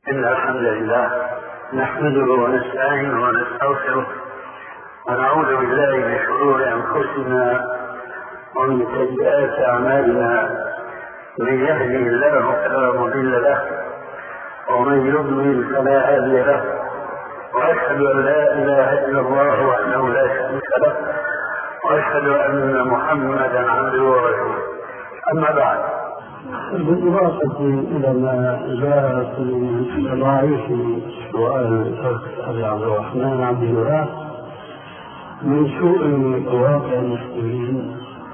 إن الحمد لله نحمده ونستعينه ونستغفره ونعوذ بالله من شرور أنفسنا ومن سيئات أعمالنا. من يهده الله فلا مضل له ومن يضلل فلا هادي له، وأشهد أن لا إله إلا الله وحده لا شريك له، وأشهد أن محمدا عبده ورسوله. أما بعد، بالإضافة إلى ما جاء في ضعيف سؤال الأخ أبي عبد الرحمن عبد الله من سوء واقع المسلمين،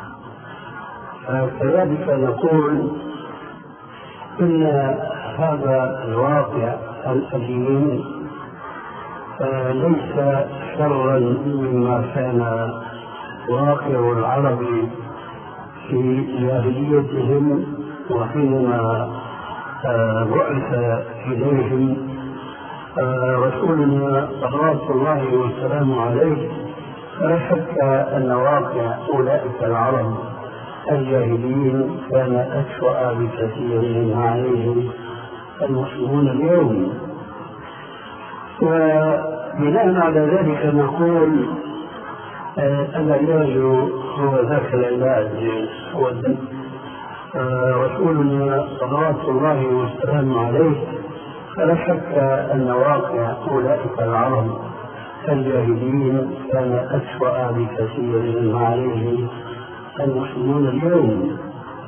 كذلك نقول إن هذا الواقع الأليم ليس شرا مما كان واقع العرب في جاهليتهم وحينما بعث إليهم رسولنا صلوات الله والسلام عليه. لا شك أن واقع أولئك العرب الجاهليين كان أسوأ بكثير مما عليه المسلمون اليوم. وبناء على ذلك نقول العلاج هو ذاك العلاج هو الدم. رسولنا صلوات الله والسلام عليه فلا شك أن واقع أولئك العرب الجاهليين كان أسوأ بكثير مما عليه المسلمون اليوم.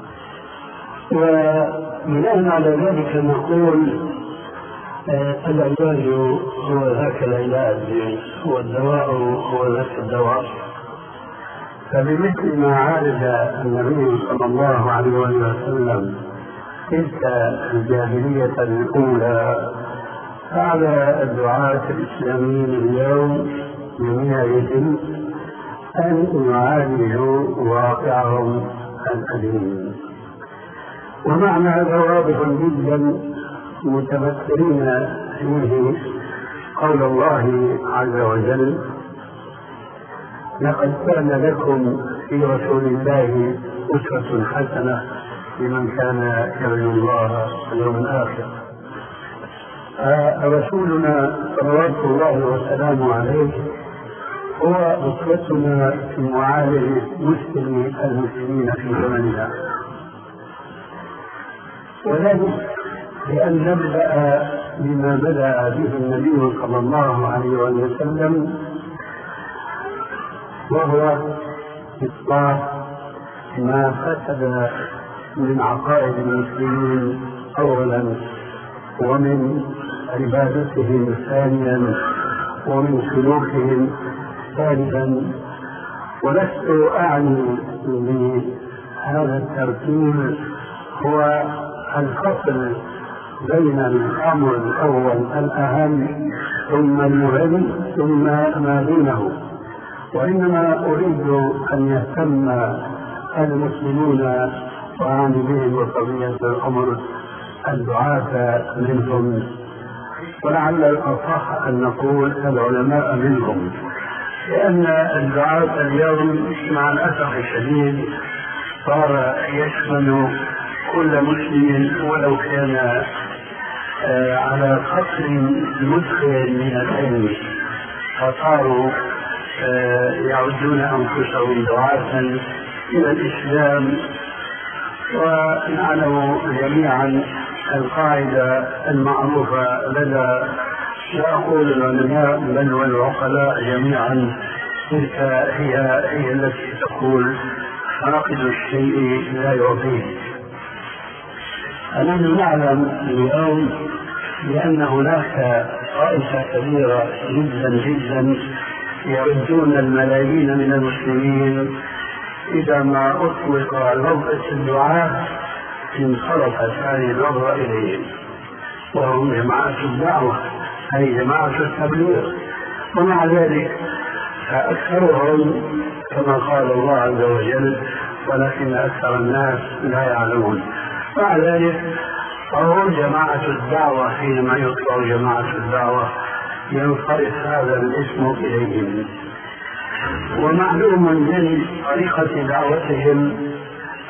وبناء على ذلك نقول العلاج هو ذاك العلاج هو الدواء هو ذاك الدواء. فبمثل ما عالج النبي صلى الله عليه وسلم تلك الجاهلية الأولى، فعلى الدعاة الإسلاميين اليوم بنيتهم أن يعالجوا واقعهم الأليم. ومعنى هذا واضح جدا متمثلين فيه قول الله عز وجل: لقد كان لكم في رسول الله أسوة حسنة لمن كان يرجو الله واليوم الآخر. رسولنا صلوات الله وسلامه عليه هو أسوتنا في معالجة المسلمين في زمننا، وذلك لأن نبدأ بما بدأ به النبي صلى الله عليه وسلم، وهو إصلاح ما فسد من عقائد المسلمين أولا، ومن عبادتهم ثانيا، ومن سلوكهم ثالثا. ولست أعني بهذا الترتيب هو الفصل بين الأمر الأول الأهم ثم المهم ثم ما دونه، وإنما أريد أن يهتم المسلمون وأعني بهم وطبيعة الأمر الدعاة منهم، ولعل الأصح أن نقول العلماء منهم، لأن الدعاة اليوم مع الأسف الشديد صار يشمل كل مسلم ولو كان على قدر مدخل من العلم، فصاروا يعدون أنفسهم دعاة إلى الإسلام. ونعلم جميعا القاعدة المعروفة لدى وأقول العلماء بل والعقلاء جميعا تلك هي التي تقول: فاقد الشيء لا يعطيه. نحن نعلم اليوم بأن هناك طائفة كبيرة جدا يردون الملايين من المسلمين إذا ما أطلق لفظة الدعاة انصرفت هذه اللفظة إليهم، وهم جماعة الدعوة أي جماعة التبليغ. ومع ذلك فأكثرهم كما قال الله عز وجل: ولكن أكثر الناس لا يعلمون. مع ذلك فهم جماعة الدعوة، حينما يطلق جماعة الدعوة ينصرف هذا الاسم إليهم. ومعلوم من طريقة دعوتهم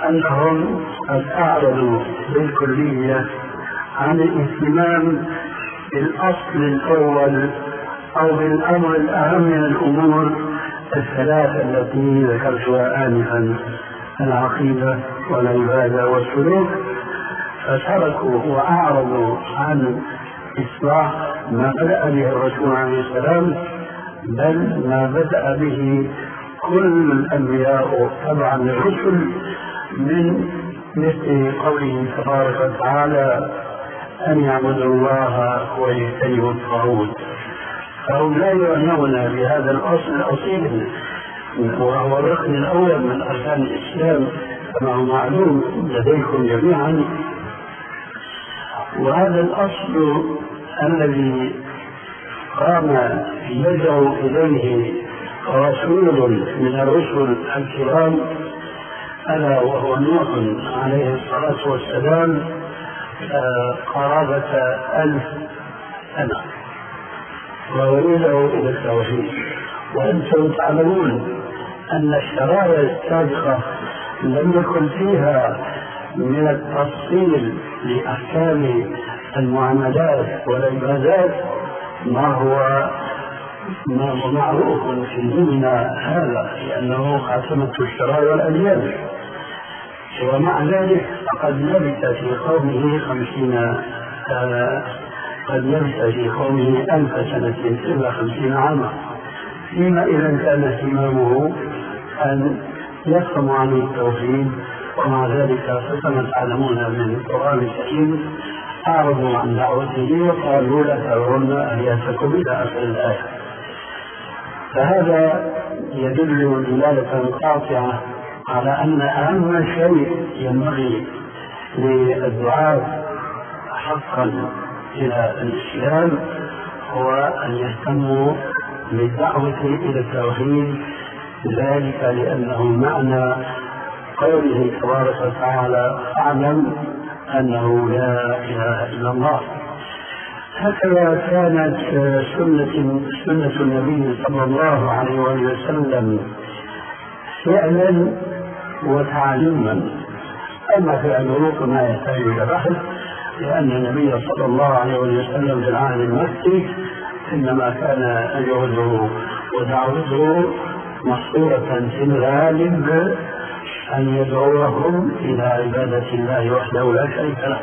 أنهم قد أعرضوا بالكلية عن الاهتمام بالأصل الأول أو بالأمر الأهم من الأمور الثلاثة التي ذكرتها آنفا: العقيدة والعبادة والسلوك، فتركوا وأعرضوا عن إصلاح ما بدأ به الرسول عليه السلام، بل ما بدأ به كل الأنبياء طبعا الرسل، من مثل قوله تبارك وتعالى: أن يعبدوا الله ويجتنبوا الطاغوت. فهم لا يعنون بهذا الأصل الأصيل، وهو الركن الأول من أركان الإسلام كما هو معلوم لديكم جميعا. وهذا الأصل الذي قام يدعو إليه رسول من الرسل الكرام ألا وهو نوح عليه الصلاة والسلام قرابة 1000 سنة، وهو يدعو إلى التوحيد. وأنتم تعلمون أن الشرائع السابقة لم يكن فيها من التفصيل لأحكام المعاملات والعبادات ما هو معروف في ديننا هذا، لأنه خاتمة الشرائع والأديان. ومع ذلك قد لبث في قومه 1000 سنة إلا 50 عاما، فيما إذا كان اهتمامه أن يفهم عن التوحيد. ومع ذلك فكما تعلمون من القرآن الكريم أعرضوا عن دعوته وقالوا: لا تذرن آلهتكم إلى آخر الآية. فهذا يدل دلالة قاطعة على أن أهم شيء ينبغي للدعاة حقا إلى الإسلام هو أن يهتموا بالدعوة إلى التوحيد، ذلك لأنه معنى قوله تبارك وتعالى: فاعلم أنه لا إله إلا الله. هكذا كانت سنة النبي صلى الله عليه وسلم فعلا وتعليما. أما فعله فما يحتاج إلى بحث، لأن النبي صلى الله عليه وسلم في العهد المكي إنما كان أجهده ودعوته مصورة في الغالب أن يدعوهم إلى عبادة الله وحده لا شريك له.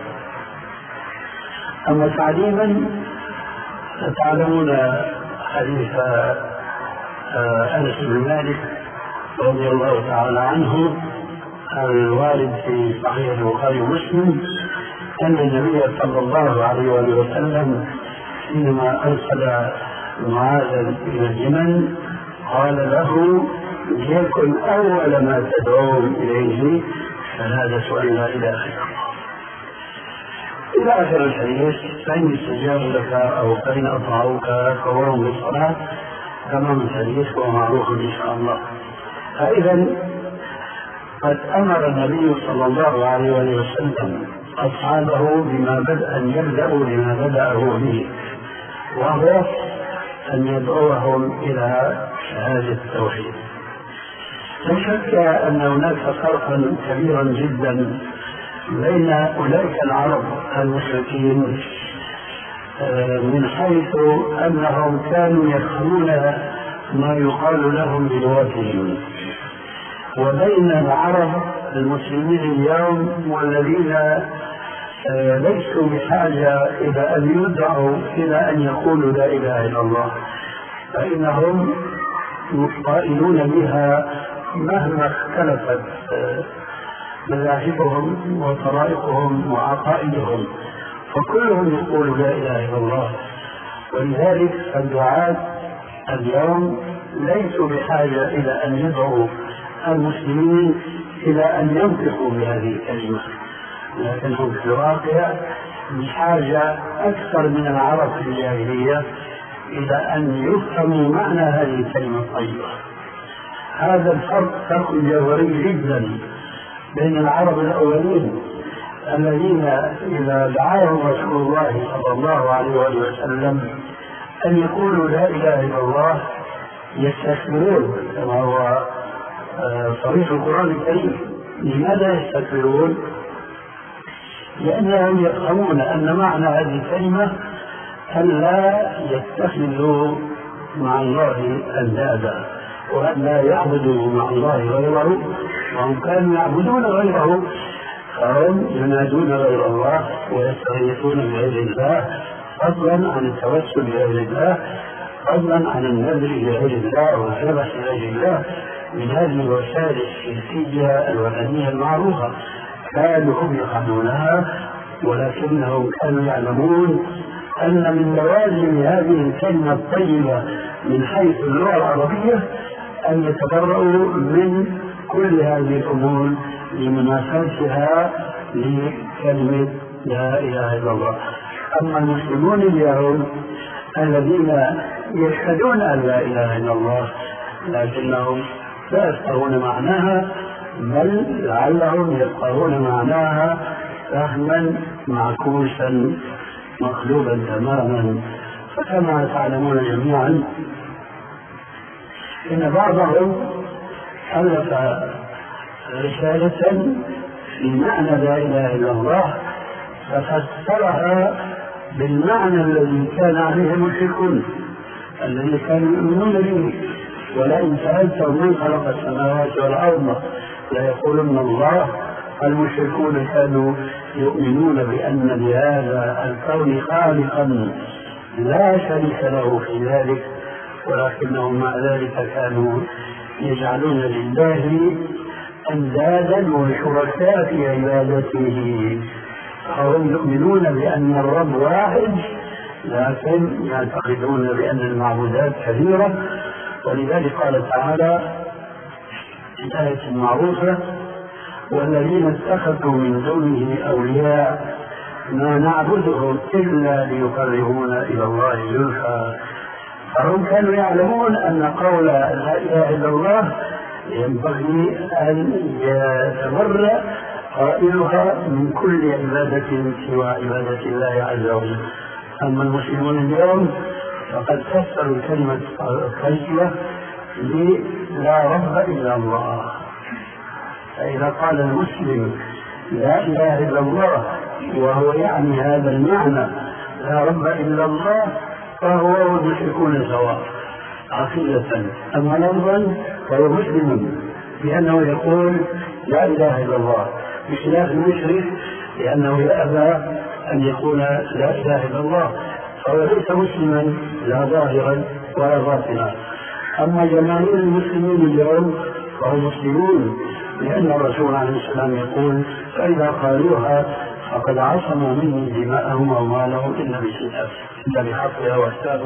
أما تعليما فتعلمون حديث أنس بن مالك رضي الله تعالى عنه الوارد في صحيح البخاري ومسلم أن النبي صلى الله عليه وسلم حينما أرسل معاذا إلى اليمن قال له: ليكن أول ما تدعوهم إليه شهادة أن لا إله إلا الله. إلى آخر الحديث: فإن استجابوا لك أو فإن أطاعوك فورهم بالصلاة، تمام الحديث ومعروف إن شاء الله. فإذا قد أمر النبي صلى الله عليه وسلم أصحابه أن يبدأوا بما بدأه به، وهو أن يدعوهم إلى شهادة التوحيد. لا شك أن هناك فرقا كبيرا جدا بين أولئك العرب المشركين من حيث أنهم كانوا يفهمون ما يقال لهم بلغتهم، وبين العرب المسلمين اليوم والذين ليسوا بحاجة إلى أن يدعوا إلى أن يقولوا لا إله إلا الله، فإنهم قائلون بها مهما اختلفت مذاهبهم وطرائقهم وعقائدهم، فكلهم يقول لا إله إلا الله. ولذلك الدعاة اليوم ليسوا بحاجة إلى أن يدعوا المسلمين إلى أن ينطقوا بهذه الكلمة، لكنهم في الواقع بحاجة أكثر من العرب في الجاهلية إلى أن يفهموا معنى هذه الكلمة الطيبة. هذا الفرق فرق جوهري جدا بين العرب الأولين الذين إذا دعاهم رسول الله صلى الله عليه وسلم أن يقولوا لا إله إلا الله يستكبرون كما هو صريح القرآن الكريم. لماذا يستكبرون؟ لأنهم يفهمون أن معنى هذه الكلمة ألا يتخذوا مع الله أندادا وأن لا يعبدوا مع الله غيره، وهم كانوا يعبدون غيره، فهم ينادون غير الله ويستغيثون بغير الله، فضلا عن التوسل بغير الله، فضلا عن النذر بغير الله والذبح بغير الله، من هذه الوسائل الشركية الوثنية المعروفة. كانوا هم يفعلونها، ولكنهم كانوا يعلمون أن من لوازم هذه الكلمة الطيبة من حيث اللغة العربية أن يتبرؤوا من كل هذه الأمور لمناسبتها لكلمة لا إله إلا الله. أما المسلمون اليوم الذين يشهدون أن لا إله إلا الله لكنهم لا يفقهون معناها، بل لعلهم يفقهون معناها فهما معكوسا مقلوبا تماما. فكما تعلمون جميعا إن بعضهم ألف رسالة في معنى لا إله إلا الله ففسرها بالمعنى الذي كان عليه المشركون الذي كانوا يؤمنون به. ولئن سألتهم من خلق السماوات والأرض ليقولن الله. المشركون كانوا يؤمنون بأن لهذا الكون خالقا لا شريك له في ذلك، ولكنهم مع ذلك كانوا يجعلون لله أندادا وشركاء في عبادته. فهم يؤمنون بأن الرب واحد، لكن يعتقدون بأن المعبودات كثيرة. ولذلك قال تعالى في الآية المعروفة: والذين اتخذوا من دونه أولياء ما نعبدهم إلا ليقربونا إلى الله زلفى. فهم كانوا يعلمون أن قول لا إله إلا الله ينبغي أن يتبرأ قائلها من كل عبادة سوى عبادة الله عز وجل. أما المسلمون اليوم فقد فسروا الكلمة الطيبة لا رب إلا الله. فإذا قال المسلم لا إله إلا الله وهو يعني هذا المعنى لا رب إلا الله فهو والمشركون سواء عقيدة. أما لفظا فهو مسلم بأنه يقول لا إله إلا الله، بخلاف المشرك لأنه يأبى أن يقول لا إله إلا الله، فهو ليس مسلما لا ظاهرا ولا باطنا. أما جماهير المسلمين اليوم فهم مسلمون لأن الرسول عليه السلام يقول: فإذا قالوها فقد عصم مني دماءهم وأموالهم إلا بحقها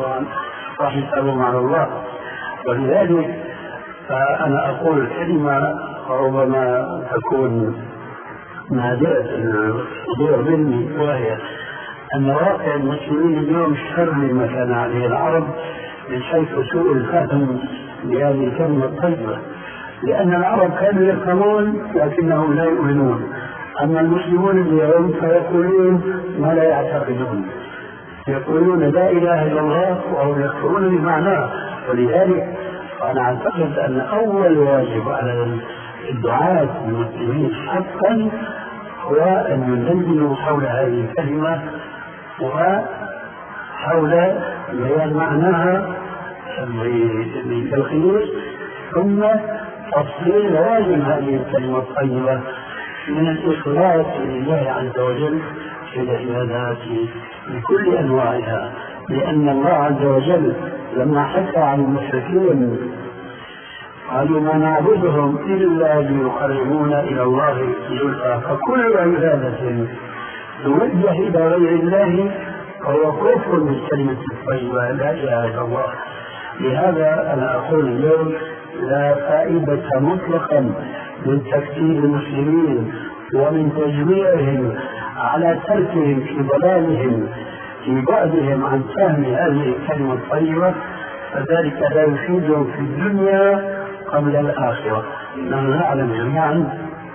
وحسابهم على الله. ولذلك فأنا أقول كلمة ربما تكون نادرة الصدور مني، وهي أن واقع المسلمين اليوم شر مما كان عليه العرب من حيث سوء الفهم لهذه الكلمة الطيبة، لأن العرب كانوا يفهمون لكنهم لا يؤمنون. أما المسلمون اليوم فيقولون ما لا يعتقدون، يقولون لا إله إلا الله وهم يكفرون بمعناه. ولذلك أنا أعتقد أن أول واجب على الدعاة المسلمين حقا هو أن يدندنوا حول هذه الكلمة وحول بيان معناها بالتلخيص، ثم تفصيل لوازم هذه الكلمة الطيبة من الإخلاص لله عز وجل في العبادات بكل أنواعها. لأن الله عز وجل لما حكى عن المشركين قالوا: ما نعبدهم إلا ليقربونا إلى الله زلفى. فكل عبادة توجه إلى غير الله فهو كفر بالكلمة الطيبة لا إله إلا الله. لهذا أنا أقول اليوم لا فائدة مطلقا من تكفير المسلمين ومن تجميعهم على تركهم في ضلالهم في بعدهم عن فهم هذه الكلمة الطيبة، فذلك لا يفيدهم في الدنيا قبل الآخرة. نحن نعلم جميعا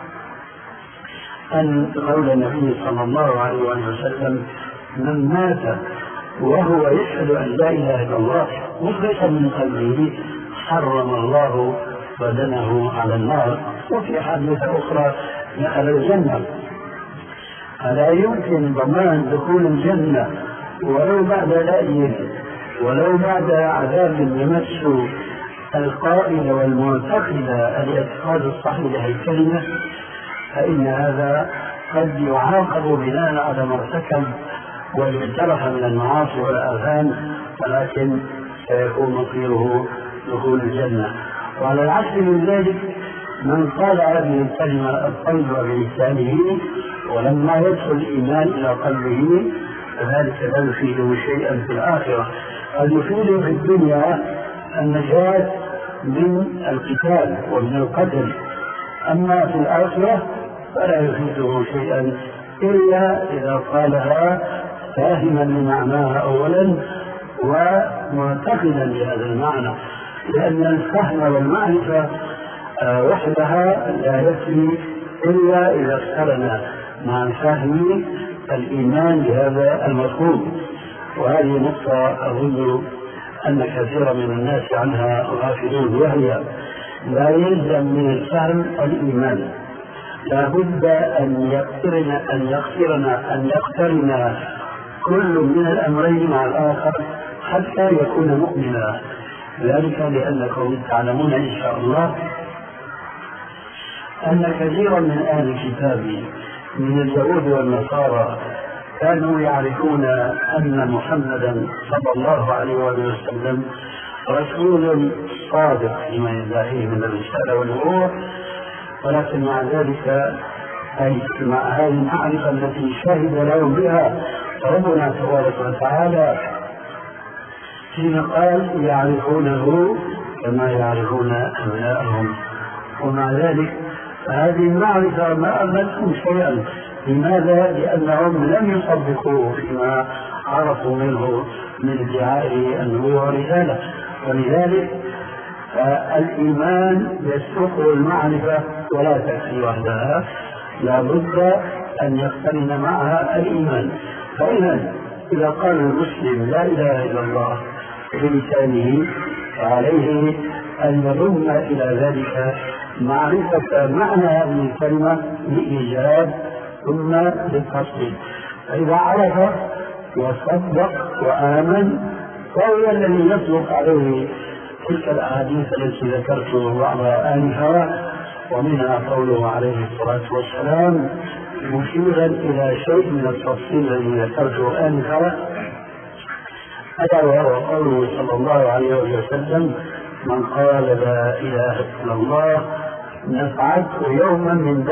أن قول النبي صلى الله عليه وسلم: من مات وهو يشهد أن لا إله إلا الله مخلصا من قلبه حرم الله بدنه على النار. وفي حديث أخرى: دخل الجنة. فلا يمكن ضمان دخول الجنة ولو بعد عذاب يمس القائل والمعتقد الاعتقاد الصحيح للكلمة، فإن هذا قد يعاقب بناء على ما ارتكب واجترح من المعاصي والآثام، ولكن سيكون مصيره دخول الجنة. وعلى العكس من ذلك من قال هذه الكلمة الطيبة بلسانه ولما يدخل الإيمان إلى قلبه فذلك لا يفيده شيئا في الآخرة، قد يفيده في الدنيا النجاة من القتال ومن القتل، أما في الآخرة فلا يفيده شيئا إلا إذا قالها فاهما لمعناها أولا ومعتقدا بهذا المعنى، لأن الفهم والمعرفة وحدها لا يكفي إلا إذا اقترن مع الفهم الإيمان بهذا المفهوم. وهذه نقطة أظن أن كثيرا من الناس عنها غافلون، وهي لا يلزم من الفهم الإيمان، لا بد أن يقترن كل من الأمرين مع الآخر حتى يكون مؤمنا. ذلك لأنكم تعلمون إن شاء الله أن كثيرا من أهل الكتاب من اليهود والنصارى كانوا يعرفون أن محمدا صلى الله عليه وسلم رسول صادق فيما يدعيه من الرسالة والنبوة، ولكن مع ذلك أي مع هذه المعرفة التي شهد لهم بها ربنا تبارك وتعالى حين قال يعرفونه كما يعرفون أبناءهم، ومع ذلك هذه المعرفة ما أملتهم شيئا. لماذا؟ لأنهم لم يصدقوا فيما عرفوا منه من ادعاء النبوة والرسالة، ولذلك الإيمان يسبقه المعرفة ولا تكفي وحدها، لا بد أن يقترن معها الإيمان. إذا قال المسلم لا إله إلا الله بلسانه فعليه أن يضم إلى ذلك معرفة معنى هذه الكلمة بإيجاب ثم بالتصديق، فإذا عرف وصدق وآمن فهو الذي يطلق عليه تلك الأحاديث التي ذكرت بعضها آنفا، ومنها قوله عليه الصلاة والسلام مشيرا إلى شيء من التفصيل الذي ذكرته آنفا، ألا وهو قوله صلى الله عليه وسلم من قال لا إله إلا الله نفعته يوما من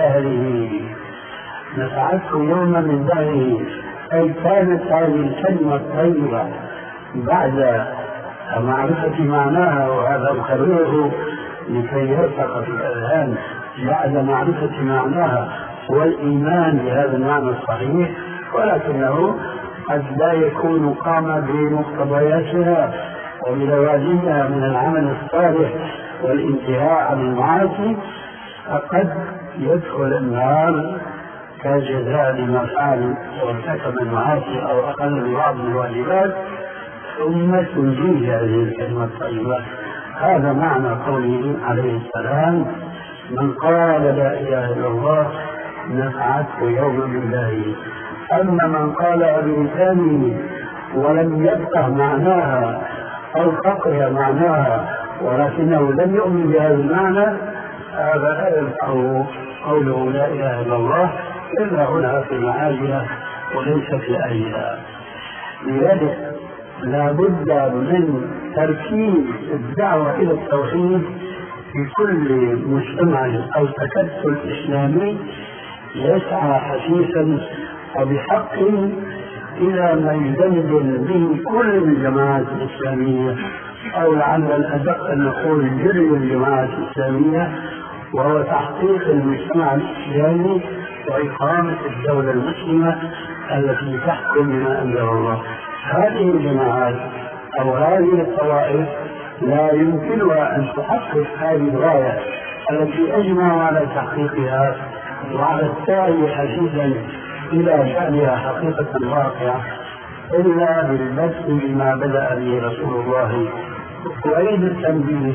دهره، أي كانت هذه الكلمة الطيبة بعد معرفة معناها، وهذا أكرره لكي يرسخ في الأذهان، بعد معرفة معناها والإيمان بهذا المعنى الصحيح، ولكنه قد لا يكون قام بمقتضياتها وبلوازمها من العمل الصالح والانتهاء عن المعاصي، فقد يدخل النار كجزاء لما فعل وارتكب المعاصي أو أقل ببعض الواجبات، ثم تنجيه هذه الكلمة الطيبة. هذا معنى قوله عليه السلام من قال لا إله إلا الله نفعته يوما من دهره. أما من قال بلسانه ولم يفقه معناها أو فقه معناها ولكنه لم يؤمن بهذا المعنى، هذا لا ينفعه قوله لا إله إلا الله إلا هنا في معادها وليس في أهلها. لذلك لا بد من تركيز الدعوة إلى التوحيد في كل مجتمع أو تكتل إسلامي يسعى حثيثا وبحق إلى ما يدندن به كل الجماعات الإسلامية، أو لعل الأدق أن نقول جل الجماعات الإسلامية، وهو تحقيق المجتمع الإسلامي وإقامة الدولة المسلمة التي تحكم بما أنزل الله. هذه الجماعات أو هذه الطوائف لا يمكنها أن تحقق هذه الغاية التي أجمعوا على تحقيقها وعلى السعي حثيثا إلى شأنها حقيقة واقعة إلا بالبث بما بدأ به رسول الله. وأريد التنبيه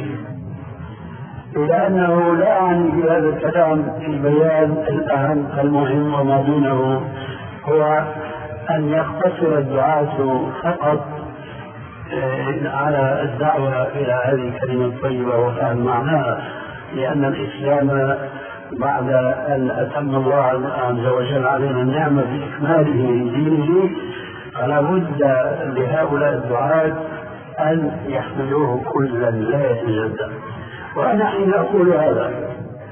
إلى أنه لا أعني بهذا الكلام في بيان الأهم المهم وما دونه، هو أن يقتصر الدعاة فقط على الدعوة إلى هذه الكلمة الطيبة وفهم معناها، لأن الإسلام بعد أن أتم الله عز وجل علينا النعمة بإكماله لدينه فلا بد لهؤلاء الدعاة أن يحملوه كلا لا يتجدد. وأنا حين أقول هذا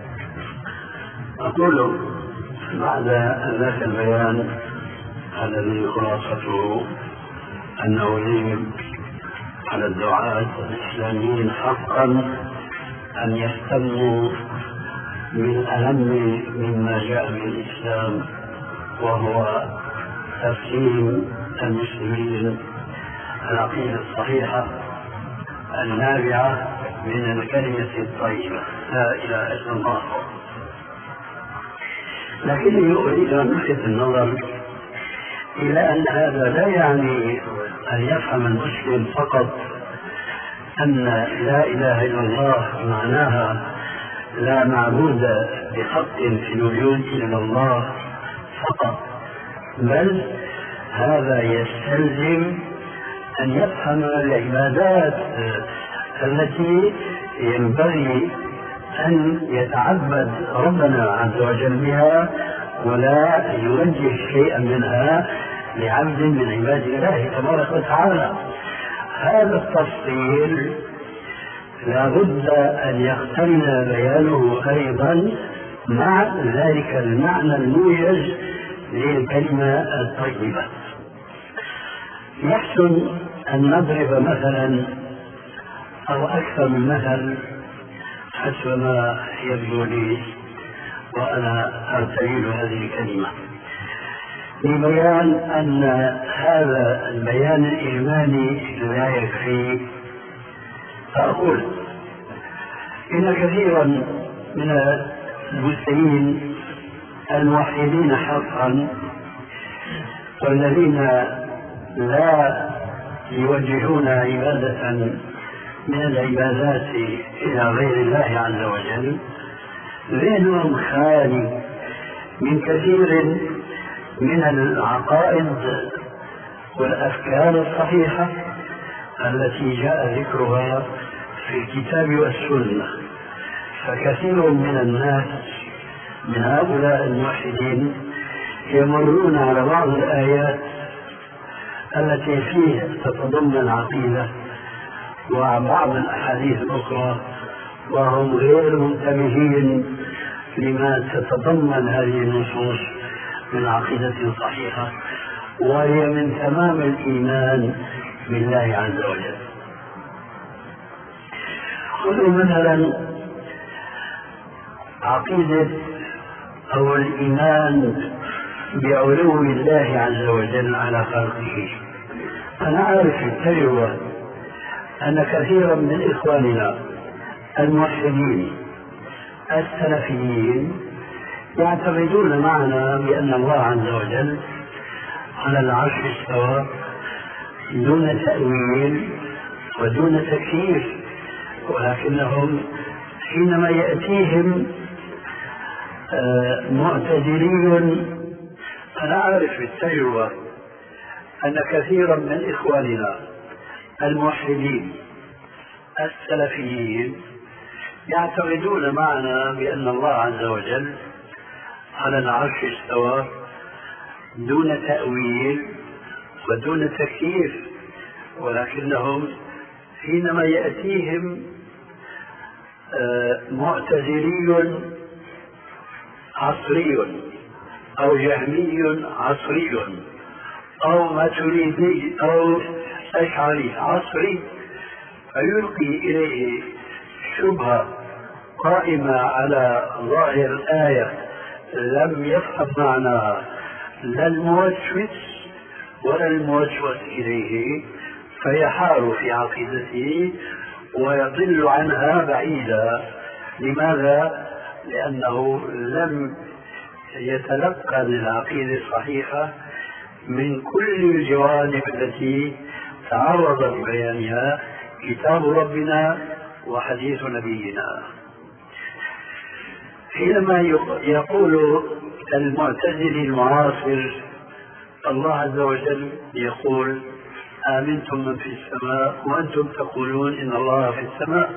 أقول بعد ذاك البيان الذي خلاصته أنه يجب على الدعاة الإسلاميين حقا أن يهتموا بالأهم مما جاء من الإسلام، وهو تفهيم المسلمين العقيدة الصحيحة النابعة من الكلمة الطيبة لا إله إلا الله. لكنني أريد أن ألفت النظر إلى أن هذا لا يعني أن يفهم المسلم فقط أن لا إله إلا الله معناها لا معبود بحق في الوجود إلا الله فقط، بل هذا يستلزم أن يفهم العبادات التي ينبغي أن يتعبد ربنا عز وجل بها ولا يوجه شيئا منها لعبد من عباد الله تبارك وتعالى. هذا التفصيل لا بد أن يقترن بيانه أيضا مع ذلك المعنى الموجز للكلمة الطيبة. يحسن أن نضرب مثلا أو أكثر من مثل حسب ما يبدو لي وأنا أرتجل هذه الكلمة لبيان أن هذا البيان الإجمالي لا يكفي. فأقول إن كثيرا من المسلمين الموحدين حقا والذين لا يوجهون عبادة من العبادات إلى غير الله عز وجل ذهنهم خالي من كثير من العقائد والأفكار الصحيحة التي جاء ذكرها في الكتاب والسنة. فكثير من الناس من هؤلاء الموحدين يمرون على بعض الآيات التي فيها تتضمن عقيدة وبعض الأحاديث الأخرى وهم غير منتبهين لما تتضمن هذه النصوص من عقيدة صحيحة، وهي من تمام الإيمان بالله عز وجل. خذوا مثلا عقيدة أو الإيمان بعلو الله عز وجل على خلقه. أنا أعرف التجربة أن كثيرا من إخواننا الموحدين السلفيين يعتقدون معنا بأن الله عز وجل على العرش استوى دون تأويل ودون تكييف، ولكنهم حينما يأتيهم معتزلي، أنا أعرف بالتجربة أن كثيرا من إخواننا الموحدين السلفيين يعتقدون معنا بأن الله عز وجل على العرش استوى دون تأويل ودون تكييف، ولكنهم حينما يأتيهم معتزلي عصري أو جهمي عصري أو ماتريدي أو أشعري عصري فيلقي إليه شبهة قائمة على ظاهر الآية لم يفهم معناها لا الموسوس ولا الموسوس إليه، فيحار في عقيدته ويضل عنها بعيدا. لماذا؟ لأنه لم يتلقى العقيدة الصحيحة من كل الجوانب التي تعرض لبيانها كتاب ربنا وحديث نبينا. حينما يقول المعتزلي المعاصر الله عز وجل يقول آمنتم من في السماء وأنتم تقولون إن الله في السماء،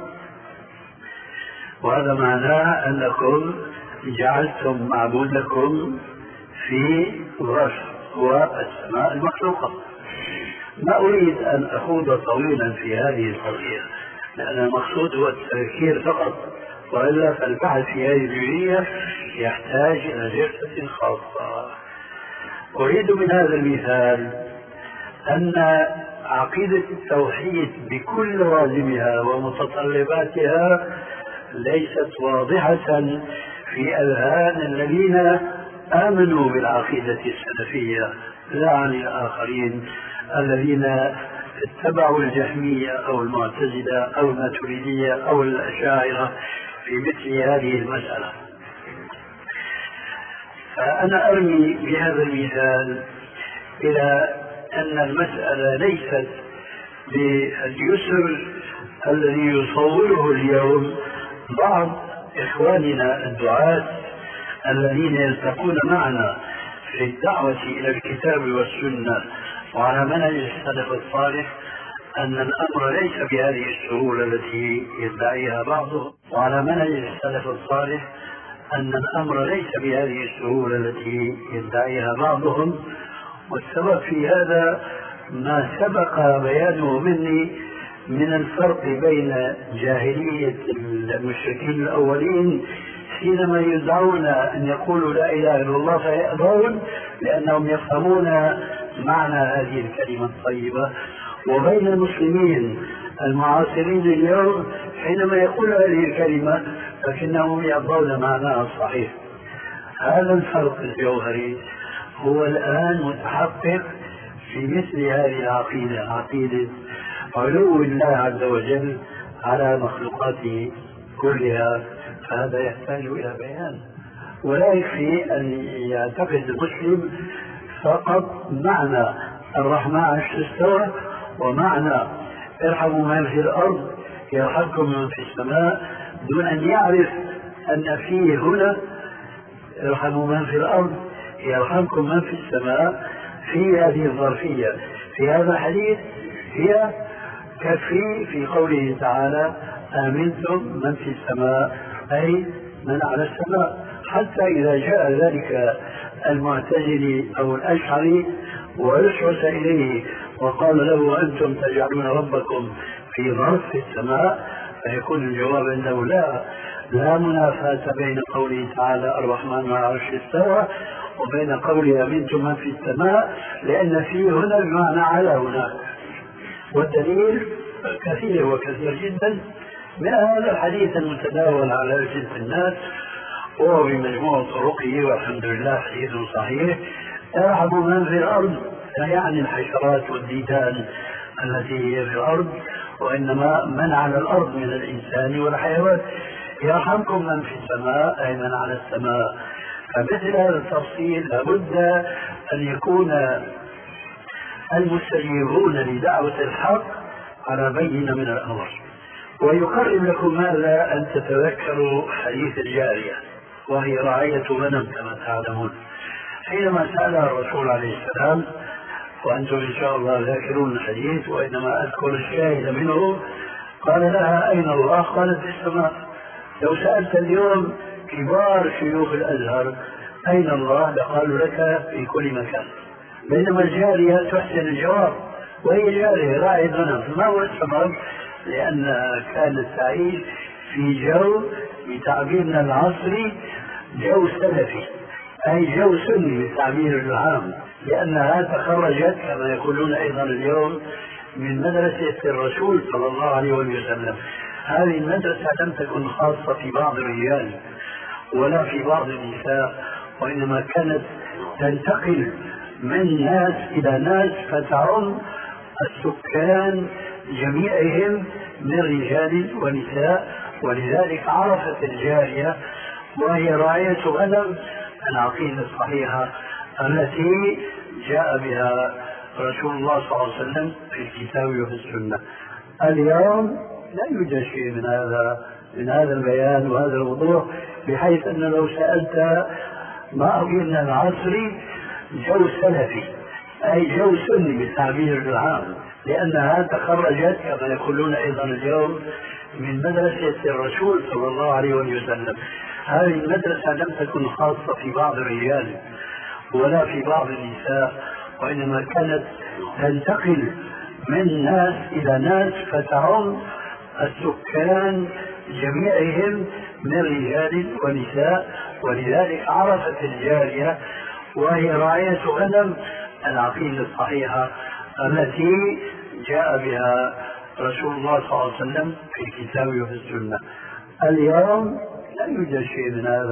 وهذا معناه أنكم جعلتم معبودكم في غرف والسماء المخلوقة. ما أريد أن أخوض طويلا في هذه القضية لأن المقصود هو التذكير فقط، وإلا فالبحث في هذه الجزئية يحتاج إلى جلسة خاصة. أريد من هذا المثال أن عقيدة التوحيد بكل لوازمها ومتطلباتها ليست واضحة في أذهان الذين آمنوا بالعقيدة السلفية، لا عن الآخرين الذين اتبعوا الجهمية أو المعتزلة أو الماتريدية أو الأشاعرة في مثل هذه المسألة. فأنا أرمي بهذا المثال إلى أن المسألة ليست باليسر الذي يصوره اليوم بعض إخواننا الدعاة الذين يلتقون معنا في الدعوة إلى الكتاب والسنة وعلى منهج السلف الصالح، أن الأمر ليس بهذه السهولة التي يدعيها بعضهم، وعلى منهج السلف الصالح أن الأمر ليس بهذه السهولة التي يدعيها بعضهم. والسبب في هذا ما سبق بيانه مني من الفرق بين جاهلية المشركين الأولين حينما يدعون أن يقولوا لا إله إلا الله فيأبون لأنهم يفهمون معنى هذه الكلمة الطيبة، وبين المسلمين المعاصرين اليوم حينما يقول هذه الكلمة لكنهم يأبون معناها الصحيح. هذا الفرق الجوهري هو الآن متحقق في مثل هذه العقيدة، عقيدة علو الله عز وجل على مخلوقاته كلها. فهذا يحتاج إلى بيان، ولا يكفي أن يعتقد المسلم فقط معنى الرحمن على العرش استوى ومعنى ارحموا من في الأرض يرحمكم من في السماء، دون أن يعرف أن فيه هنا ارحموا من في الأرض يرحمكم من في السماء في هذه الظرفية في هذا الحديث هي كفي في قوله تعالى آمنتم من في السماء أي من على السماء. حتى إذا جاء ذلك المعتزلي أو الأشعري ويشعث إليه وقال له أنتم تجعلون ربكم في ظرف في السماء، فيكون الجواب أنه لا منافاة بين قوله تعالى الرحمن على العرش استوى وبين قوله آمنتم من في السماء، لأن فيه هنا بمعنى على هناك. والدليل كثير وكثير جدا من هذا الحديث المتداول على ألسنة الناس وهو بمجموع طرقه والحمد لله حديث صحيح. ارحموا من في الأرض لا يعني الحشرات والديدان التي هي في الأرض، وإنما من على الأرض من الإنسان والحيوان. يرحمكم من في السماء أي من على السماء. فمثل هذا التفصيل لابد أن يكون المستجيبون لدعوة الحق على بينة من الأمر. ويقرب لكم ماذا أن تتذكروا حديث الجارية وهي رعية غنم كما تعلمون، حينما سألها الرسول عليه السلام، وأنتم إن شاء الله ذاكرون الحديث وإنما أذكر الشاهد منه، قال لها أين الله؟ قالت في السماء. لو سألت اليوم كبار شيوخ الأزهر أين الله لقالوا لك في كل مكان، بينما الجارية تحسن الجواب وهي جارية راعي غنم. ما هو السبب؟ لأنها كانت تعيش في جو بتعبيرنا العصري جو سلفي، أي جو سني بالتعبير العام، لأنها تخرجت كما يقولون أيضا اليوم من مدرسة الرسول صلى الله عليه وسلم. هذه المدرسة لم تكن خاصة في بعض الرجال ولا في بعض النساء، وإنما كانت تنتقل من ناس إلى ناس فتعم السكان جميعهم من رجال ونساء. ولذلك عرفت الجارية وهي راعية غنم العقيدة الصحيحة التي جاء بها رسول الله صلى الله عليه وسلم في الكتاب وفي السنة. اليوم لا يوجد شيء من هذا البيان وهذا الوضوح، بحيث أن لو سألت ما أقولنا العصري جو سلفي أي جو سني بالتعبير العام، لأنها تخرجت كما يقولون أيضا اليوم من مدرسة الرسول صلى الله عليه وسلم. هذه المدرسة لم تكن خاصة في بعض الرجال ولا في بعض النساء، وإنما كانت تنتقل من ناس إلى ناس فتعم السكان جميعهم من رجال ونساء. ولذلك عرفت الجارية وهي راعية غنم العقيدة الصحيحة التي جاء بها رسول الله صلى الله عليه وسلم في كتابه وفي السنة. اليوم لا يوجد شيء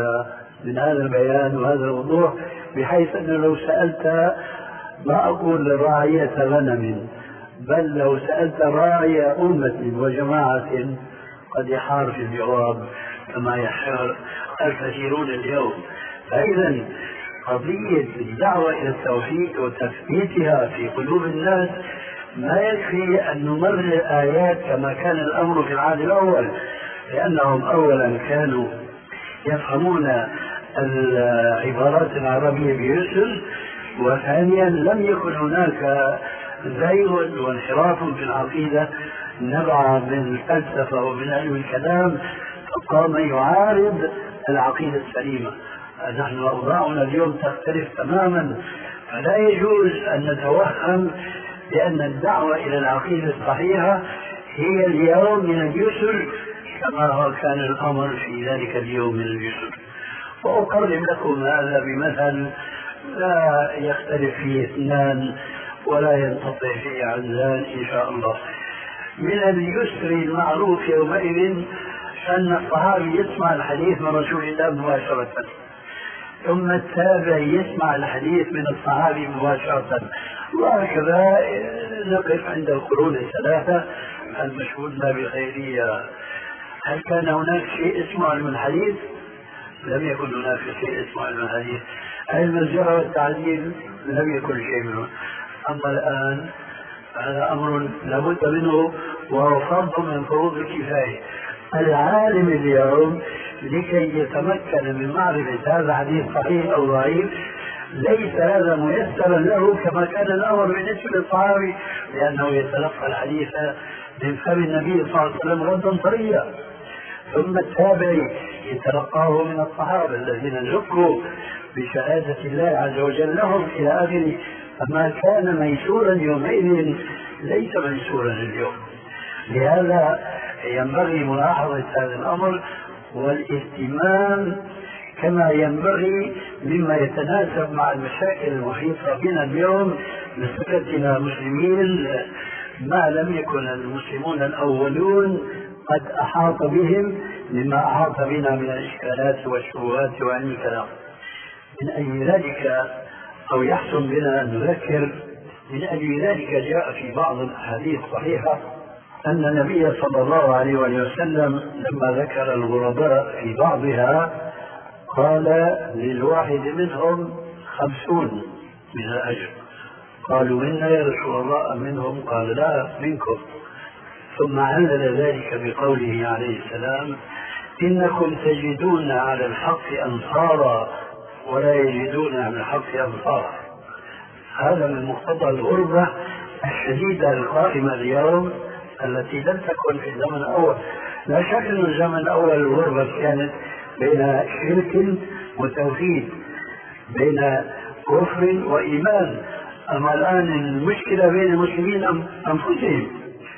من هذا البيان وهذا الوضوح، بحيث أنه لو سألت، ما أقول راعية غنم، بل لو سألت راعي أمة وجماعة قد يحار في الجواب كما يحار الكثيرون اليوم. فإذا قضية الدعوة إلى التوحيد وتثبيتها في قلوب الناس ما يكفي أن نمرر آيات كما كان الأمر في العهد الأول، لأنهم أولا كانوا يفهمون العبارات العربية بيسر، وثانيا لم يكن هناك زيغ وانحراف في العقيدة نبع من الفلسفة ومن علم الكلام فقام يعارض العقيدة السليمة. نحن أوضاعنا اليوم تختلف تماما، فلا يجوز أن نتوهم بأن الدعوة إلى العقيدة الصحيحة هي اليوم من اليسر كما كان الأمر في ذلك اليوم من اليسر. وأقرب لكم هذا بمثل لا يختلف فيه اثنان ولا ينقطع فيه عزلان إن شاء الله. من اليسر المعروف يومئذ أن الصحابي يسمع الحديث من رسول الله مباشرة، ثم التابع يسمع الحديث من الصحابي مباشرة، وهكذا نقف عند القرون الثلاثة المشهود لها بالخيرية. هل كان هناك شيء اسمه علم الحديث؟ لم يكن هناك شيء اسمه علم الحديث. علم الجرح والتعديل لم يكن شيء منه. أما الآن هذا أمر لابد منه، وهو فرض من فروض الكفاية. العالم اليوم لكي يتمكن من معرفة هذا حديث صحيح أو ضعيف ليس هذا ميسرا له كما كان الأمر بالنسبة للصحابي، لأنه يتلقى الحديث من فم النبي صلى الله عليه وسلم ردا طريا، ثم التابعي يتلقاه من الصحابة الذين ذكروا بشهادة الله عز وجل لهم إلى آخره. فما كان ميسورا يومئذ ليس ميسورا اليوم. لهذا ينبغي ملاحظة هذا الأمر والاهتمام كما ينبغي مما يتناسب مع المشاكل المحيطة بنا اليوم بصفتنا مسلمين، ما لم يكن المسلمون الأولون قد أحاط بهم مما أحاط بنا من الإشكالات والشبهات وعلم الكلام. من أجل ذلك أو يحسن بنا أن نذكر، من أجل ذلك جاء في بعض الأحاديث الصحيحة أن النبي صلى الله عليه وسلم لما ذكر الغرباء في بعضها قال للواحد منهم 50 من الأجر. قالوا منا يا رسول الله منهم؟ قال لا منكم. ثم علل ذلك بقوله عليه السلام إنكم تجدون على الحق أنصارا ولا يجدون على الحق أنصارا. هذا من مقتضى الغربة الشديدة القائمة اليوم التي لم تكن في الزمن الأول. لا شك أن الزمن الأول الغربة كانت بين شرك وتوحيد، بين كفر وإيمان. أما الآن المشكلة بين المسلمين أنفسهم.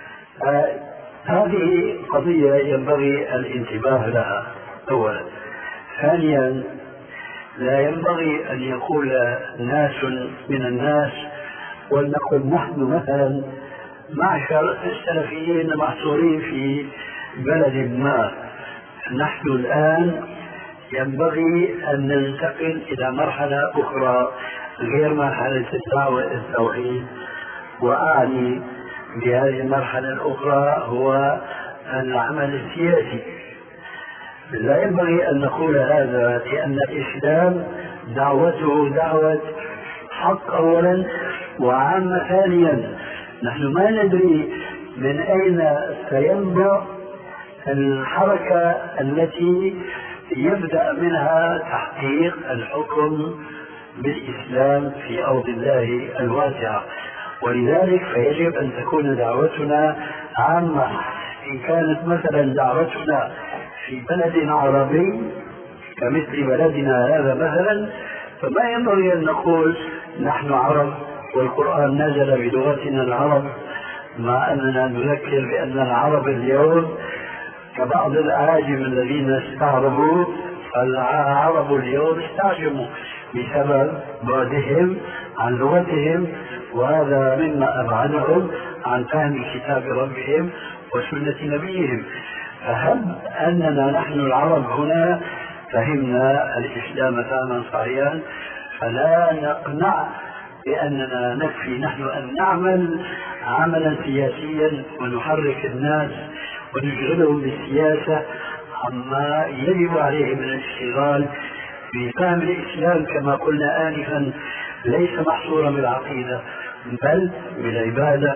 هذه قضية ينبغي الانتباه لها أولا. ثانيا لا ينبغي أن يقول ناس من الناس ولنقل نحن مثلا معشر السلفيين محصورين في بلد ما، نحن الآن ينبغي أن ننتقل إلى مرحلة أخرى غير مرحلة الدعوة إلى التوحيد. وأعني بهذه المرحلة الأخرى هو العمل السياسي. لا ينبغي أن نقول هذا لأن الإسلام دعوته دعوة حق أولا وعامة ثانيا. نحن ما ندري من أين سينبع الحركة التي يبدأ منها تحقيق الحكم بالإسلام في أرض الله الواسعة. ولذلك فيجب أن تكون دعوتنا عامة. إن كانت مثلا دعوتنا في بلد عربي كمثل بلدنا هذا مثلا، فما ينبغي أن نقول نحن عرب والقرآن نزل بلغتنا العرب، مع أننا نذكر بأن العرب اليوم كبعض الأعاجم الذين استعربوا. العرب اليوم استعجموا بسبب بعدهم عن لغتهم، وهذا مما أبعدهم عن فهم كتاب ربهم وسنة نبيهم. فهب أننا نحن العرب هنا فهمنا الإسلام فهما صحيحا، فلا نقنع بأننا نكفي نحن أن نعمل عملا سياسيا ونحرك الناس ونشغلهم بالسياسة عما يجب عليه من الاشتغال بفهم الإسلام كما قلنا آنفا، ليس محصورا بالعقيدة بل بالعبادة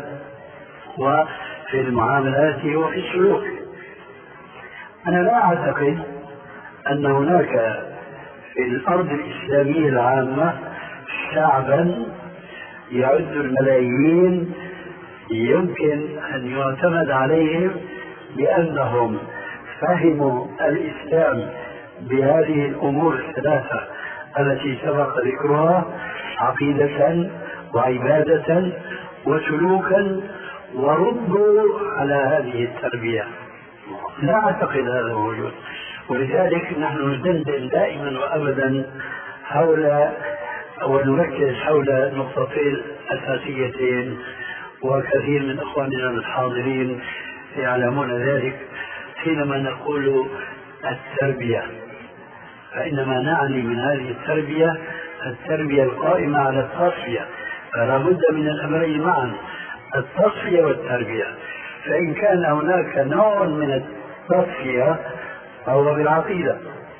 وفي المعاملات وفي السلوك. أنا لا أعتقد أن هناك في الأرض الإسلامية العامة شعبا يعد الملايين يمكن أن يعتمد عليهم بأنهم فهموا الإسلام بهذه الأمور الثلاثة التي سبق ذكرها: عقيدة وعبادة وسلوكا، وردوا على هذه التربية. لا أعتقد هذا موجود. ولذلك نحن ندندن دائما وأبدا حول ونركز حول نقطتين أساسيتين، وكثير من إخواننا الحاضرين يعلمون ذلك. حينما نقول التربية فإنما نعني من هذه التربية القائمة على التصفية، فلا بد من الأمرين معا، التصفية والتربية. فإن كان هناك نوع من التصفية فهو بالعقيدة،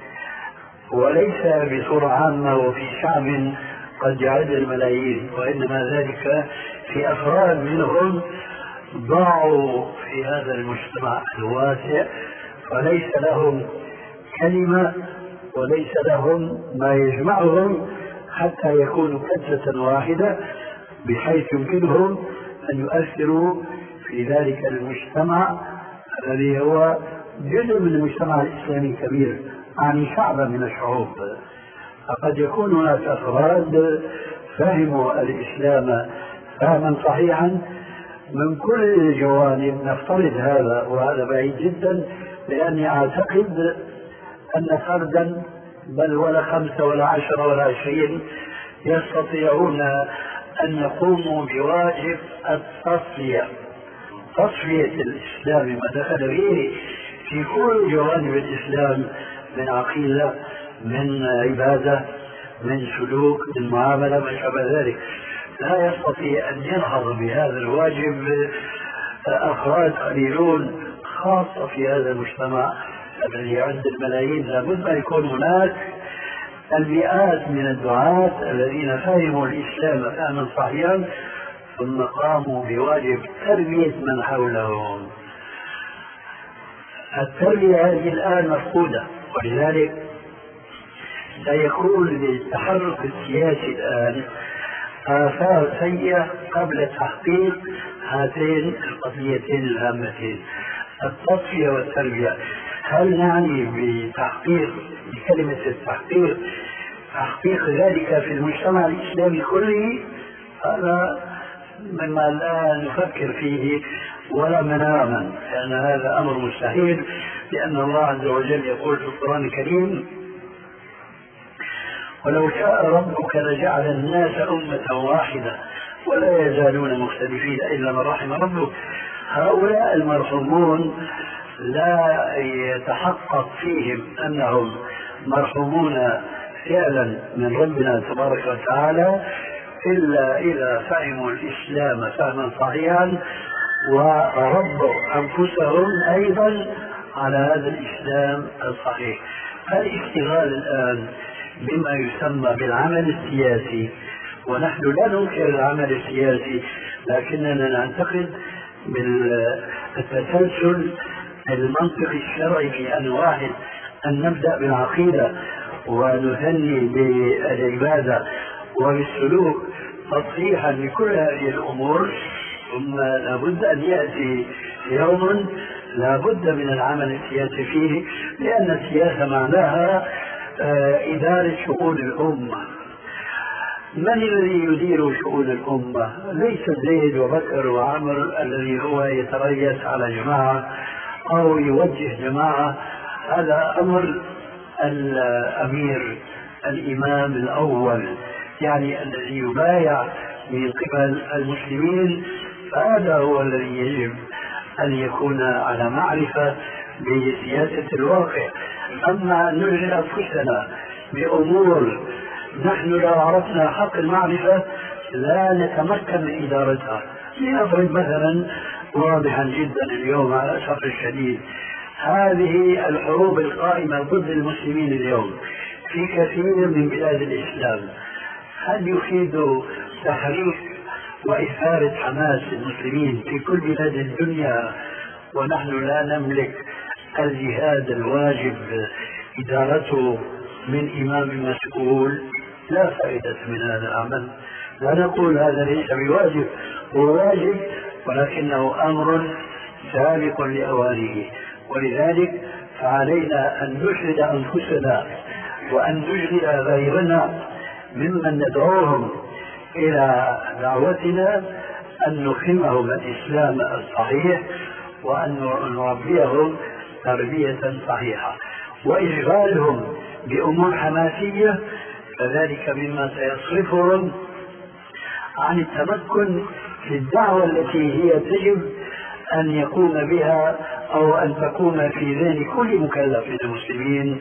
وليس بصورة عامة وفي شعب قد يعد الملايين، وإنما ذلك في أفراد منهم ضاعوا في هذا المجتمع الواسع، فليس لهم كلمة وليس لهم ما يجمعهم حتى يكونوا كتلة واحدة بحيث يمكنهم أن يؤثروا في ذلك المجتمع الذي هو جزء من المجتمع الإسلامي كبير، يعني شعبا من الشعوب. فقد يكون هناك أفراد فهموا الإسلام فهما صحيحا من كل الجوانب، نفترض هذا وهذا بعيد جدا، لأني أعتقد أن فردا بل ولا 5 ولا 10 ولا 20 يستطيعون أن يقوموا بواجب تصفية الإسلام ما دخل به في كل جوانب الإسلام، من عقيدة، من عبادة، من سلوك، من معاملة، ما شابه ذلك. لا يستطيع أن ينهض بهذا الواجب أفراد قليلون، خاصة في هذا المجتمع الذي يعد الملايين. لابد أن يكون هناك المئات من الدعاة الذين فهموا الإسلام فهما صحيحا ثم قاموا بواجب تربية من حولهم. التربية هذه الآن مفقودة، ولذلك سيكون للتحرك السياسي الآن آثار سيئة قبل تحقيق هاتين القضيتين الهامتين: التصفية والتربية. هل نعني بكلمة التحقيق تحقيق ذلك في المجتمع الإسلامي كله؟ هذا مما الآن نفكر فيه ولا مناما، لأن هذا أمر مستحيل، لأن الله عز وجل يقول في القرآن الكريم: ولو شاء ربك لجعل الناس أمة واحدة ولا يزالون مختلفين إلا من رحم ربك. هؤلاء المرحومون لا يتحقق فيهم أنهم مرحومون فعلا من ربنا تبارك وتعالى إلا إذا فهموا الإسلام فهما صحيحا وربوا أنفسهم أيضا على هذا الإسلام الصحيح. الاشتغال الآن بما يسمى بالعمل السياسي، ونحن لا ننكر العمل السياسي، لكننا نعتقد بالتسلسل المنطقي الشرعي في أن واحد أن نبدأ بالعقيدة ونثني بالعبادة وبالسلوك تصحيحا لكل هذه الأمور، ثم لابد أن يأتي يوم لابد من العمل السياسي فيه، لأن السياسة معناها إدارة شؤون الأمة. من الذي يدير شؤون الأمة؟ ليس زيد وبكر وعمر الذي هو يتريث على جماعة أو يوجه جماعة، هذا أمر الأمير الإمام الأول، يعني الذي يبايع من قبل المسلمين، فهذا هو الذي يجب أن يكون على معرفة بسياسة الواقع. أما أن نشغل أنفسنا بأمور نحن لو عرفنا حق المعرفة لا نتمكن من إدارتها. لنضرب مثلا واضحا جدا اليوم على الأسف الشديد، هذه الحروب القائمة ضد المسلمين اليوم في كثير من بلاد الإسلام، هل يفيد تحريك وإثارة حماس المسلمين في كل بلاد الدنيا ونحن لا نملك الجهاد الواجب إدارته من إمام مسؤول؟ لا فائدة من هذا العمل. لا نقول هذا ليس بواجب، هو واجب ولكنه أمر سابق لأوانه، ولذلك فعلينا أن نشغل أنفسنا وأن نشغل غيرنا ممن ندعوهم إلى دعوتنا أن نفهمهم الإسلام الصحيح وأن نربيهم تربية صحيحة. وإشغالهم بأمور حماسية فذلك مما سيصرفهم عن التمكن في الدعوة التي هي تجب أن يقوم بها أو أن تقوم في ذهن كل مكلف من المسلمين،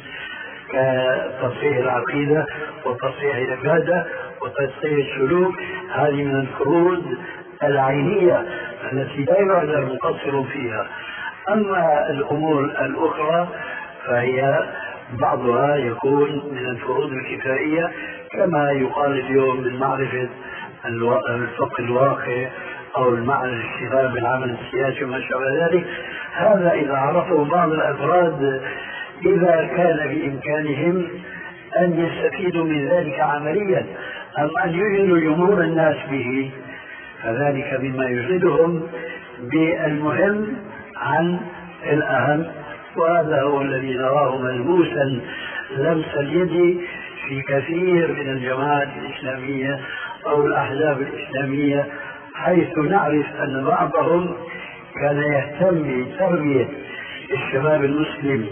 كتصحيح العقيدة وتصحيح العبادة وتصحيح السلوك. هذه من الفروض العينية التي لا يعذر مقصر فيها. أما الأمور الأخرى فهي بعضها يكون من الفروض الكفائية، كما يقال اليوم من معرفة الفقه الواقع أو المعنى الاشتغال بالعمل السياسي وما شابه ذلك. هذا إذا عرفه بعض الأفراد إذا كان بإمكانهم أن يستفيدوا من ذلك عمليا، أما أن يجلوا جمهور الناس به فذلك مما يجلدهم بالمهم عن الأهم. وهذا هو الذي نراه ملموسا لمس اليد في كثير من الجماعات الإسلامية أو الأحزاب الإسلامية، حيث نعرف أن بعضهم كان يهتم بتربية الشباب المسلم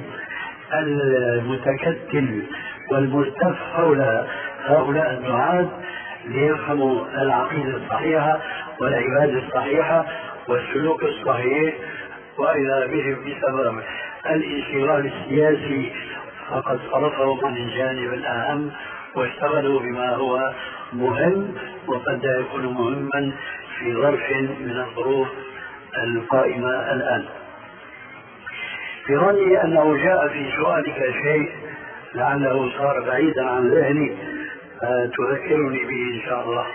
المتكتل والملتف حول هؤلاء الدعاة ليفهموا العقيدة الصحيحة والعبادة الصحيحة والسلوك الصحيح، وإذا بهم بسبب الانشغال السياسي فقد صرفهم عن الجانب الأهم واشتغلوا بما هو مهم وقد لا يكون مهما في ظرف من الظروف القائمة الآن. في رأيي أنه جاء في سؤالك شيء لعله صار بعيدا عن ذهني تذكرني به إن شاء الله.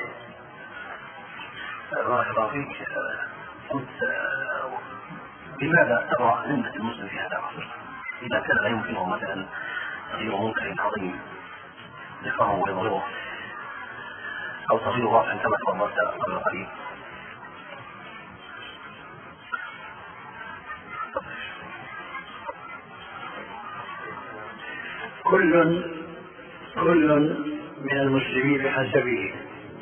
بارك الله فيك. لماذا ترى ذمة المسلم في هذا العصر إذا كان لا يمكنه مثلا تغيير منكر عظيم يكرهه ويضربه أو تغيير واقع كما تفضلت قبل قليل؟ كل من المسلمين بحسبه.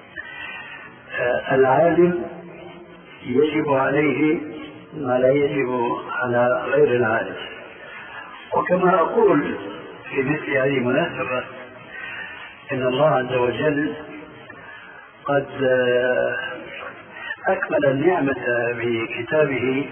العالم يجب عليه ما لا يجب على غير العالم. وكما أقول في مثل هذه المناسبة إن الله عز وجل قد أكمل النعمة بكتابه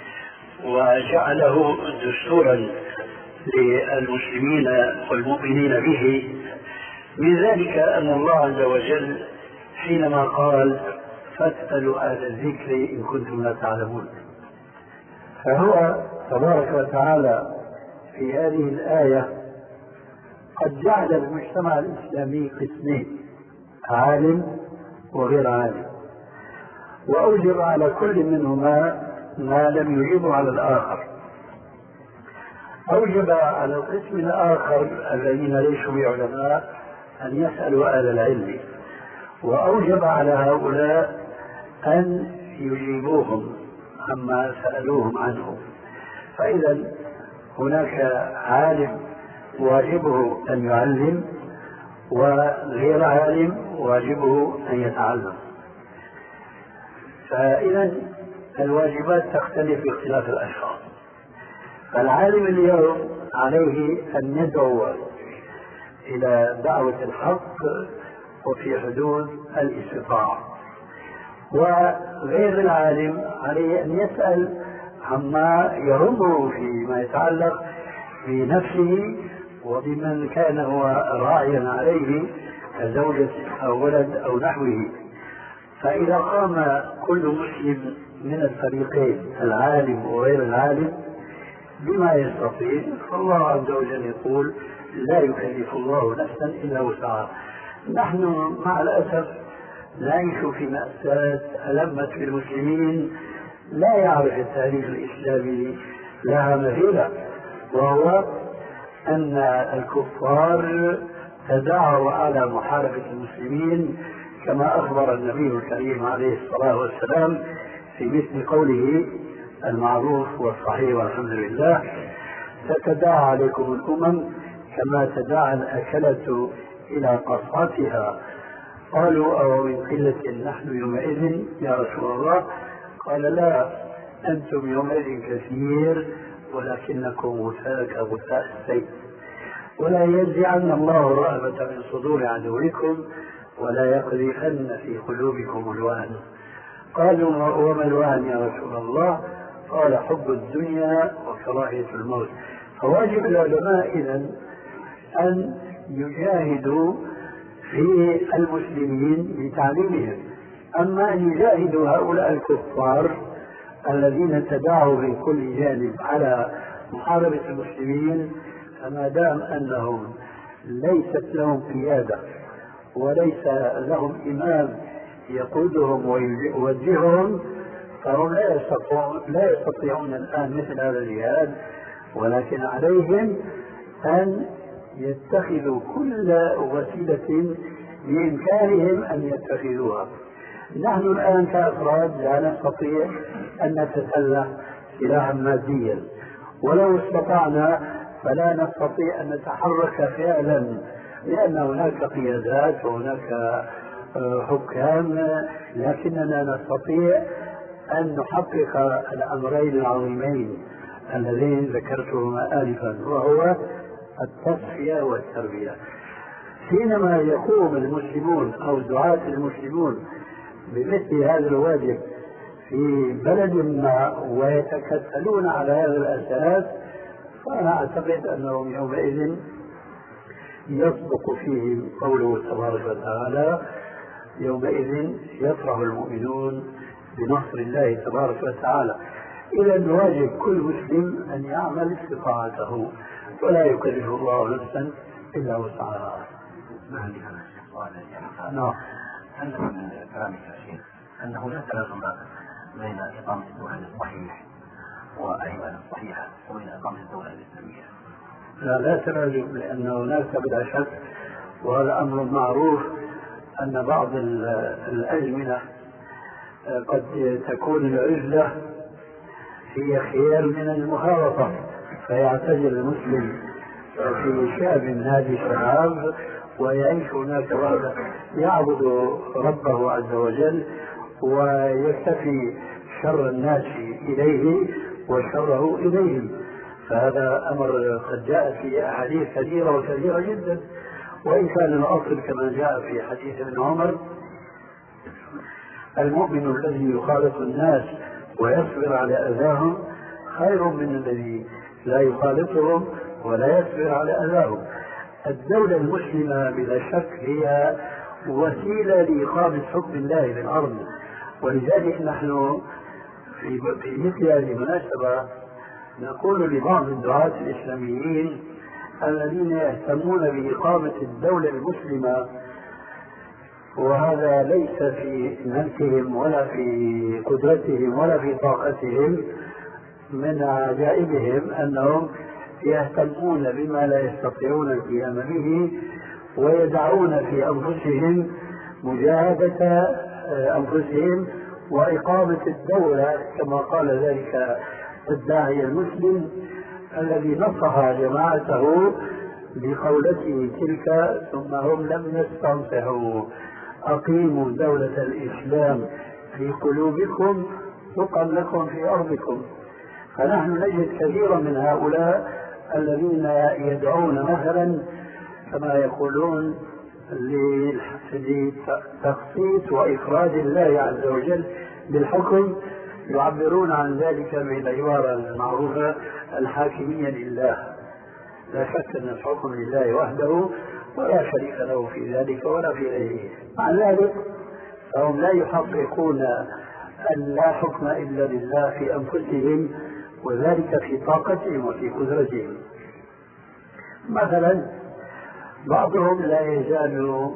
وجعله دستورا للمسلمين والمؤمنين به. من ذلك أن الله عز وجل حينما قال فاسألوا أهل الذكر إن كنتم لا تعلمون، فهو تبارك وتعالى في هذه الآية قد جعل المجتمع الإسلامي قسمين، عالم وغير عالم، وأوجب على كل منهما ما لم يجب على الآخر. أوجب على القسم الآخر الذين ليسوا بعلماء أن يسألوا أهل العلم، وأوجب على هؤلاء أن يجيبوهم عما سألوهم عنه. فإذا هناك عالم واجبه أن يعلم، وغير عالم واجبه أن يتعلم. فإذا الواجبات تختلف باختلاف الأشخاص. فالعالم اليوم عليه أن يدعو إلى دعوة الحق وفي حدود الاستطاعة، وغير العالم عليه أن يسأل عما يهمه فيما يتعلق بنفسه وبمن كان هو راعيا عليه كزوجة أو ولد أو نحوه. فإذا قام كل مسلم من الفريقين العالم وغير العالم بما يستطيع، فالله عز وجل يقول لا يكلف الله نفسا إلا وسعها. نحن مع الأسف نعيش في مأساة ألمت بالمسلمين لا يعرف التاريخ الإسلامي لها مثيلا، وهو أن الكفار تداعوا على محاربة المسلمين كما أخبر النبي الكريم عليه الصلاة والسلام في مثل قوله المعروف والصحيح والحمد لله: تتداعى عليكم الأمم كما تداعى الأكلة إلى قصعتها. قالوا: أو من قلة نحن يومئذ يا رسول الله؟ قال: لا، أنتم يومئذ كثير ولكنكم غثاء كغثاء السيل. ولا ينزعن الله الرهبة من صدور عدوكم ولا يقذفن في قلوبكم الوهن. قالوا: وما الوهن يا رسول الله؟ قال: حب الدنيا وكراهية الموت. فواجب العلماء إذن أن يجاهدوا في المسلمين بتعليمهم. أما أن يجاهدوا هؤلاء الكفار الذين تداعوا من كل جانب على محاربة المسلمين، فما دام أنهم ليست لهم قيادة وليس لهم إمام يقودهم ويوجههم، فهم لا يستطيعون الآن مثل هذا الجهاد، ولكن عليهم أن يتخذوا كل وسيلة بإمكانهم أن يتخذوها. نحن الآن كأفراد لا نستطيع أن نتسلح سلاحا ماديا، ولو استطعنا فلا نستطيع أن نتحرك فعلا، لأن هناك قيادات وهناك حكام، لكننا نستطيع أن نحقق الأمرين العظيمين اللذين ذكرتهما آنفا، وهو التصفية والتربية. حينما يقوم المسلمون أو دعاة المسلمون بمثل هذا الواجب في بلد ما ويتكتلون على هذا الأساس، فأنا أعتقد أنهم يومئذ يصدق فيهم قوله تبارك وتعالى: يومئذ يفرح المؤمنون بنصر الله تبارك وتعالى. إذا واجب كل مسلم أن يعمل استطاعته ولا يكلف الله نفسا إلا وسعها. نعم. هل من كلامك يا شيخ أنه لا تلازم بين إقامة الدولة الصحيح والأيمان الصحيحة وبين إقامة الدولة الإسلامية؟ لا تلازم، لأن هناك بلا شك، وهذا أمر معروف، أن بعض الأزمنة قد تكون العزلة هي خير من المخالطة، فيعتزل المسلم في شعب من هذه الشعاب ويعيش هناك وحده يعبد ربه عز وجل ويكتفي شر الناس إليه وشره إليهم. فهذا أمر قد جاء في أحاديث كثيرة وكثيرة جدا، وإن كان الأصل كما جاء في حديث ابن عمر: المؤمن الذي يخالط الناس ويصبر على أذاهم خير من الذي لا يخالطهم ولا يصبر على أذاهم. الدولة المسلمة بلا شك هي وسيلة لإقامة حكم الله في الأرض، ولذلك نحن في مثل هذه المناسبة نقول لبعض الدعاة الإسلاميين الذين يهتمون بإقامة الدولة المسلمة، وهذا ليس في ملكهم ولا في قدرتهم ولا في طاقتهم، من عجائبهم أنهم يهتمون بما لا يستطيعون القيام به ويدعون في أنفسهم مجاهدة أنفسهم وإقامة الدولة كما قال ذلك الداعية المسلم الذي نصح جماعته بقولته تلك ثم هم لم يستنصحوا: أقيموا دولة الإسلام في قلوبكم تقم لكم في أرضكم. فنحن نجد كثيرا من هؤلاء الذين يدعون مثلا كما يقولون لتخصيص وإفراد الله عز وجل بالحكم، يعبرون عن ذلك بالعبارة المعروفة: الحاكمية لله. لا شك أن الحكم لله وحده ولا شريك له في ذلك ولا في غيره. مع ذلك فهم لا يحققون أن لا حكم إلا لله في أنفسهم، وذلك في طاقتهم وفي قدرتهم. مثلا بعضهم لا يزال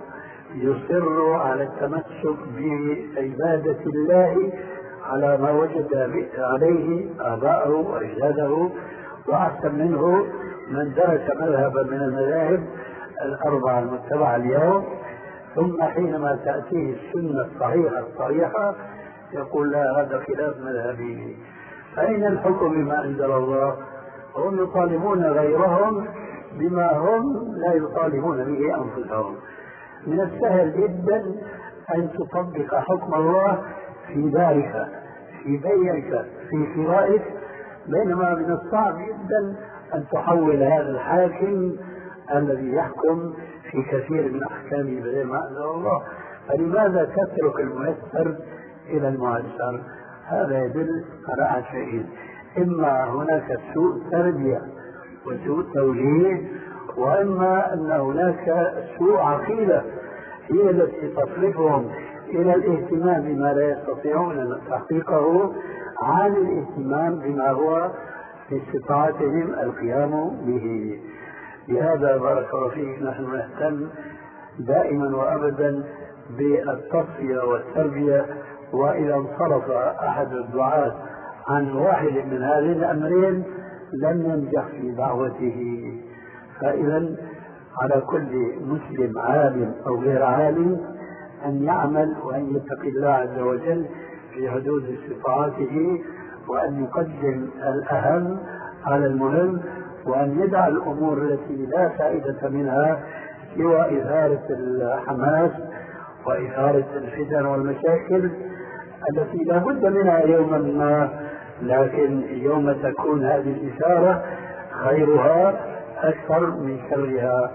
يصر على التمسك بعبادة الله على ما وجد عليه آباءه وأجداده، وأحسن منه من درس مذهبا من المذاهب الأربعة المتبعة اليوم، ثم حينما تأتيه السنة الصحيحة يقول: لا، هذا خلاف مذهبي. فأين الحكم بما أنزل الله؟ هم يطالبون غيرهم بما هم لا يطالبون به أنفسهم. من السهل جدا أن تطبق حكم الله في دارك، في بيعك، في شرائك، بينما من الصعب جدا أن تحول هذا الحاكم الذي يحكم في كثير من أحكامه بغير ما أنزل الله. فلماذا تترك الميسر إلى المعسر؟ هذا يدل على أحد شيئين: إما هناك سوء تربية وسوء توجيه، وإما أن هناك سوء عقيدة هي التي تصرفهم إلى الاهتمام بما لا يستطيعون تحقيقه عن الاهتمام بما هو في استطاعتهم القيام به. لهذا بارك الله فيك نحن نهتم دائما وأبدا بالتصفية والتربية، وإذا انصرف أحد الدعاة عن واحد من هذين الأمرين لم ينجح في دعوته. فإذا على كل مسلم عالم أو غير عالم أن يعمل وأن يتقي الله عز وجل في حدود استطاعته، وأن يقدم الأهم على المهم، وأن يدع الأمور التي لا فائدة منها سوى إثارة الحماس وإثارة الفتن والمشاكل التي لا بد منها يوما ما، لكن يوم تكون هذه الإثارة خيرها أكثر من شرها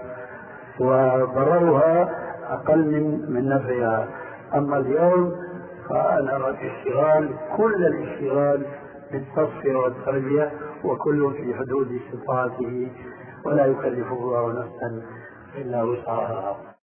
وضررها أقل من نفعها. أما اليوم فأنا أرى الاشتغال، كل الاشتغال بالتصفية والتربية، وكل في حدود استطاعته، ولا يكلف الله نفسا إلا وسعها.